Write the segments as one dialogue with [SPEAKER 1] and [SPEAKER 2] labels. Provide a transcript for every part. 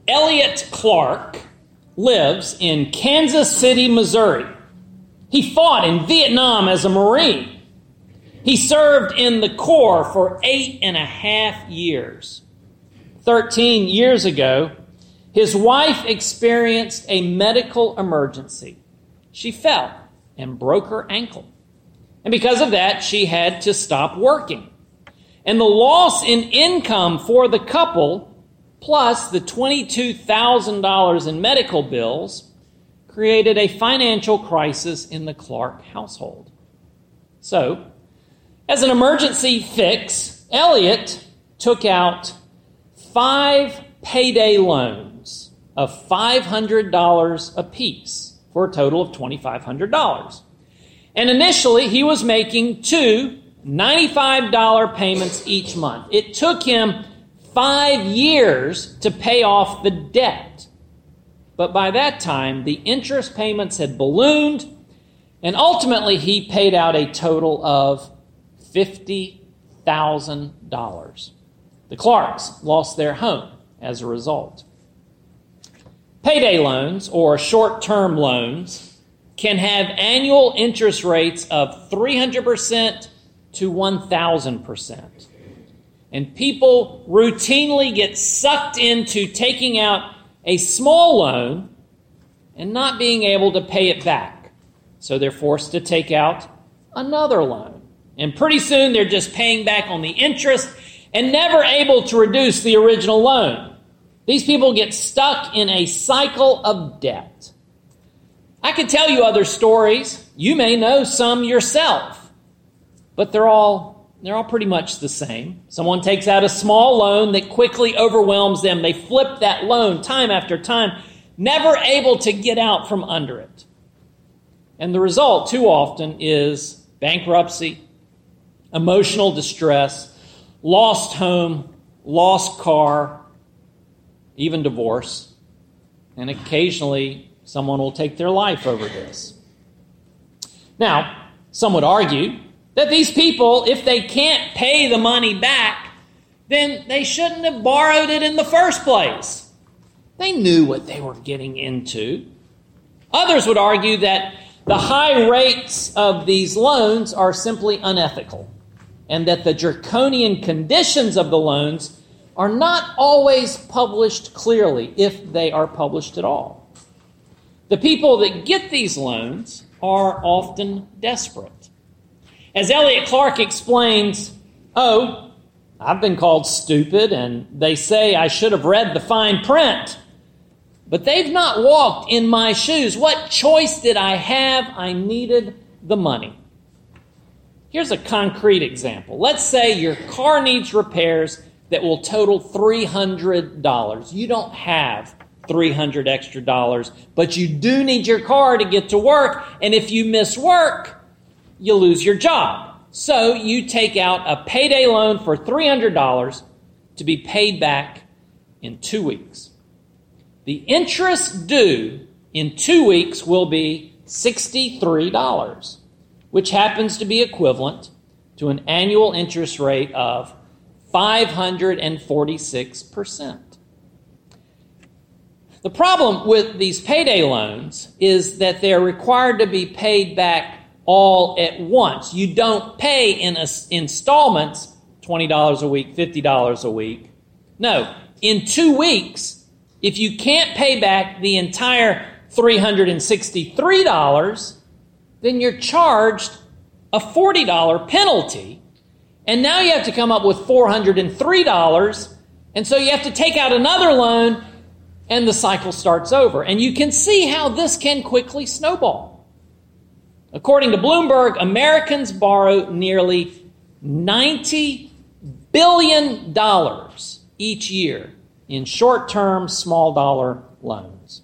[SPEAKER 1] Elliot Clark lives in Kansas City, Missouri. He fought in Vietnam as a Marine. He served in the Corps for 8.5 years. 13 years ago, his wife experienced a medical emergency. She fell and broke her ankle. And because of that, she had to stop working. And the loss in income for the couple, plus the $22,000 in medical bills, created a financial crisis in the Clark household. So, as an emergency fix, Elliot took out 5 payday loans of $500 apiece for a total of $2,500. And initially, he was making 2 $95 payments each month. It took him 5 years to pay off the debt. But by that time, the interest payments had ballooned, and ultimately he paid out a total of $50,000. The Clarks lost their home as a result. Payday loans, or short-term loans, can have annual interest rates of 300% to 1,000%. And people routinely get sucked into taking out a small loan and not being able to pay it back. So they're forced to take out another loan. And pretty soon they're just paying back on the interest and never able to reduce the original loan. These people get stuck in a cycle of debt. I could tell you other stories. You may know some yourself, but they're all pretty much the same. Someone takes out a small loan that quickly overwhelms them. They flip that loan time after time, never able to get out from under it. And the result, too often, is bankruptcy, emotional distress, lost home, lost car, even divorce. And occasionally, someone will take their life over this. Now, some would argue that these people, if they can't pay the money back, then they shouldn't have borrowed it in the first place. They knew what they were getting into. Others would argue that the high rates of these loans are simply unethical, and that the draconian conditions of the loans are not always published clearly, if they are published at all. The people that get these loans are often desperate. As Elliot Clark explains, I've been called stupid, and they say I should have read the fine print. But they've not walked in my shoes. What choice did I have? I needed the money. Here's a concrete example. Let's say your car needs repairs that will total $300. You don't have $300 extra dollars, but you do need your car to get to work, and if you miss work, you lose your job. So you take out a payday loan for $300 to be paid back in 2 weeks. The interest due in 2 weeks will be $63, which happens to be equivalent to an annual interest rate of 546%. The problem with these payday loans is that they're required to be paid back all at once. You don't pay in installments, $20 a week, $50 a week. No, in 2 weeks, if you can't pay back the entire $363, then you're charged a $40 penalty. And now you have to come up with $403, and so you have to take out another loan, and the cycle starts over. And you can see how this can quickly snowball. According to Bloomberg, Americans borrow nearly $90 billion each year in short-term, small-dollar loans.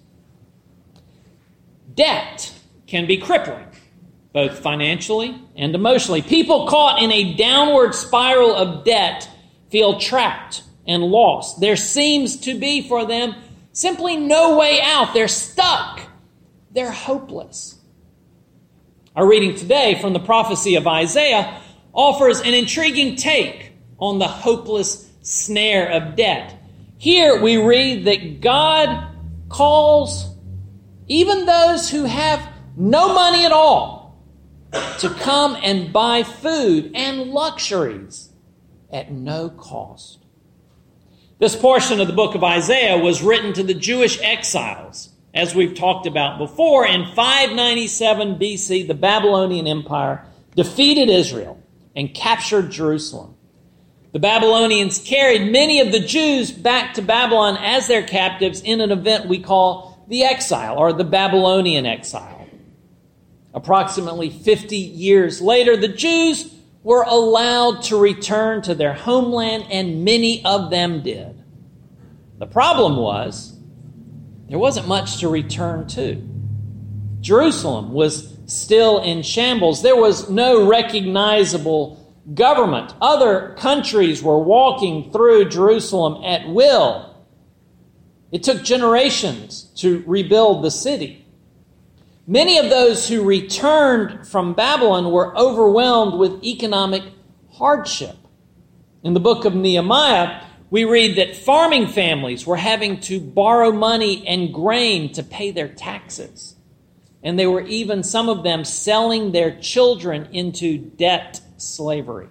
[SPEAKER 1] Debt can be crippling, both financially and emotionally. People caught in a downward spiral of debt feel trapped and lost. There seems to be for them simply no way out. They're stuck. They're hopeless. Our reading today from the prophecy of Isaiah offers an intriguing take on the hopeless snare of debt. Here we read that God calls even those who have no money at all to come and buy food and luxuries at no cost. This portion of the book of Isaiah was written to the Jewish exiles. As we've talked about before, in 597 BC, the Babylonian Empire defeated Israel and captured Jerusalem. The Babylonians carried many of the Jews back to Babylon as their captives in an event we call the exile, or the Babylonian exile. Approximately 50 years later, the Jews were allowed to return to their homeland, and many of them did. The problem was, there wasn't much to return to. Jerusalem was still in shambles. There was no recognizable government. Other countries were walking through Jerusalem at will. It took generations to rebuild the city. Many of those who returned from Babylon were overwhelmed with economic hardship. In the book of Nehemiah, we read that farming families were having to borrow money and grain to pay their taxes. And they were even, some of them, selling their children into debt slavery.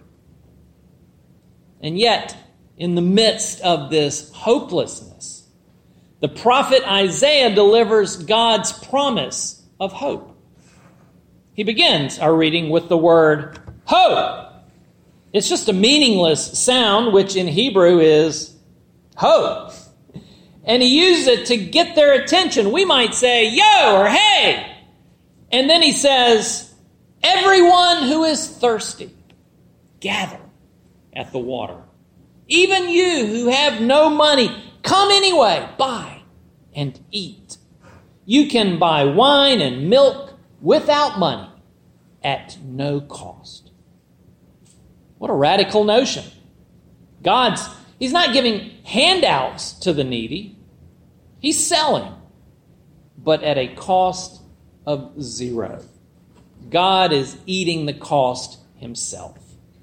[SPEAKER 1] And yet, in the midst of this hopelessness, the prophet Isaiah delivers God's promise of hope. He begins our reading with the word hope. It's just a meaningless sound, which in Hebrew is hope. And he uses it to get their attention. We might say, yo, or hey. And then he says, everyone who is thirsty, gather at the water. Even you who have no money, come anyway, buy and eat. You can buy wine and milk without money at no cost. What a radical notion. He's not giving handouts to the needy. He's selling, but at a cost of zero. God is eating the cost himself.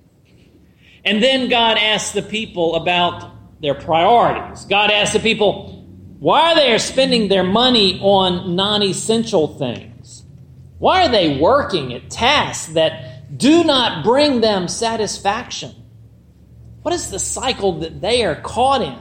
[SPEAKER 1] And then God asks the people about their priorities. God asks the people, why are they spending their money on non-essential things? Why are they working at tasks that do not bring them satisfaction? What is the cycle that they are caught in?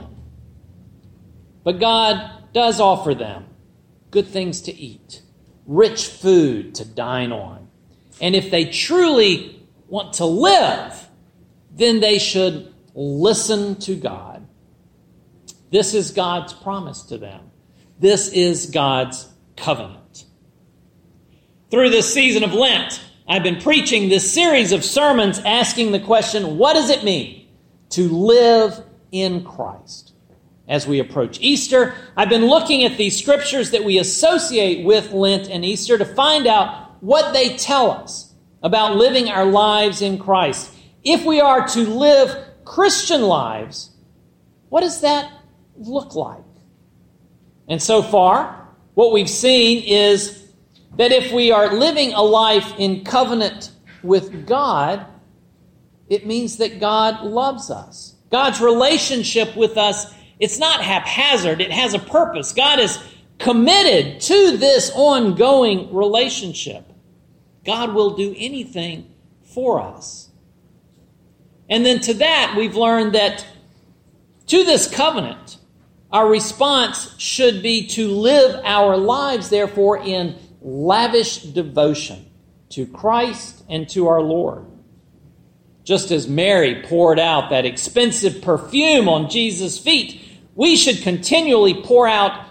[SPEAKER 1] But God does offer them good things to eat, rich food to dine on. And if they truly want to live, then they should listen to God. This is God's promise to them. This is God's covenant. Through this season of Lent, I've been preaching this series of sermons asking the question, what does it mean to live in Christ? As we approach Easter, I've been looking at these scriptures that we associate with Lent and Easter to find out what they tell us about living our lives in Christ. If we are to live Christian lives, what does that look like? And so far, what we've seen is that if we are living a life in covenant with God, it means that God loves us. God's relationship with us, it's not haphazard. It has a purpose. God is committed to this ongoing relationship. God will do anything for us. And then to that, we've learned that to this covenant, our response should be to live our lives, therefore, in lavish devotion to Christ and to our Lord. Just as Mary poured out that expensive perfume on Jesus' feet, we should continually pour out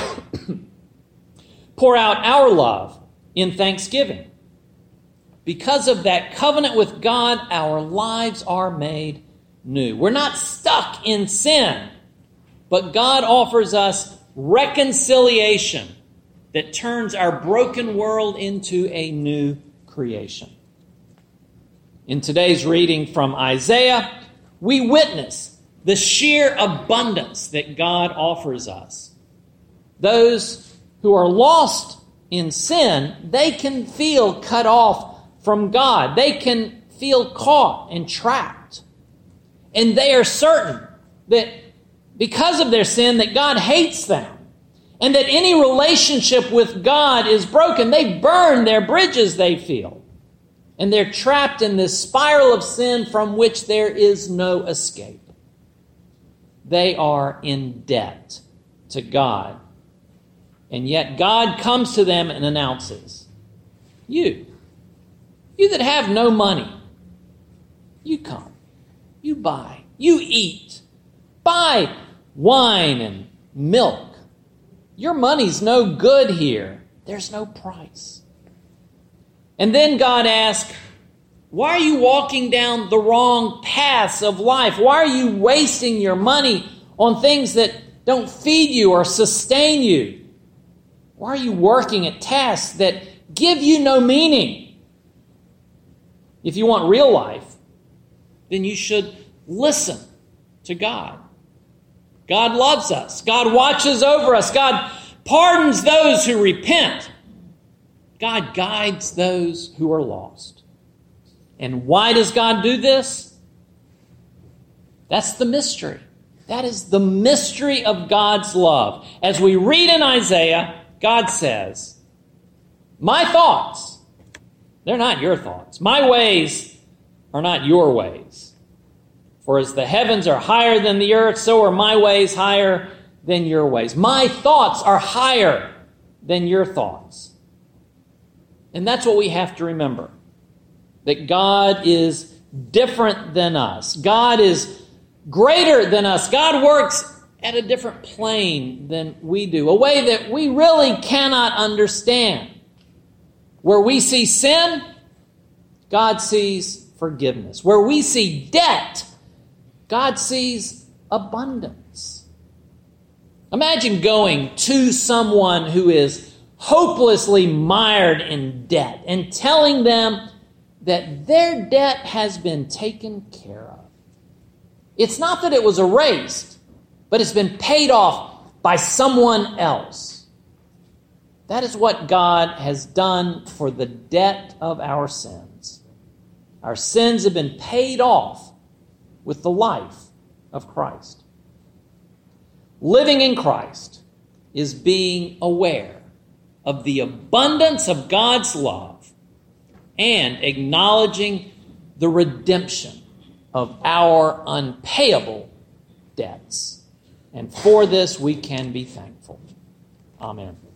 [SPEAKER 1] our love in thanksgiving. Because of that covenant with God, our lives are made new. We're not stuck in sin, but God offers us reconciliation that turns our broken world into a new creation. In today's reading from Isaiah, we witness the sheer abundance that God offers us. Those who are lost in sin, they can feel cut off from God. They can feel caught and trapped. And they are certain that because of their sin that God hates them and that any relationship with God is broken. They burn their bridges, they feel. And they're trapped in this spiral of sin from which there is no escape. They are in debt to God. And yet God comes to them and announces, you that have no money, you come, you buy, you eat, buy wine and milk. Your money's no good here. There's no price. And then God asks, why are you walking down the wrong paths of life? Why are you wasting your money on things that don't feed you or sustain you? Why are you working at tasks that give you no meaning? If you want real life, then you should listen to God. God loves us. God watches over us. God pardons those who repent. God guides those who are lost. And why does God do this? That's the mystery. That is the mystery of God's love. As we read in Isaiah, God says, my thoughts, they're not your thoughts. My ways are not your ways. For as the heavens are higher than the earth, so are my ways higher than your ways. My thoughts are higher than your thoughts. And that's what we have to remember. That God is different than us. God is greater than us. God works at a different plane than we do, a way that we really cannot understand. Where we see sin, God sees forgiveness. Where we see debt, God sees abundance. Imagine going to someone who is hopelessly mired in debt and telling them that their debt has been taken care of. It's not that it was erased, but it's been paid off by someone else. That is what God has done for the debt of our sins. Our sins have been paid off with the life of Christ. Living in Christ is being aware of the abundance of God's love and acknowledging the redemption of our unpayable debts. And for this we can be thankful. Amen.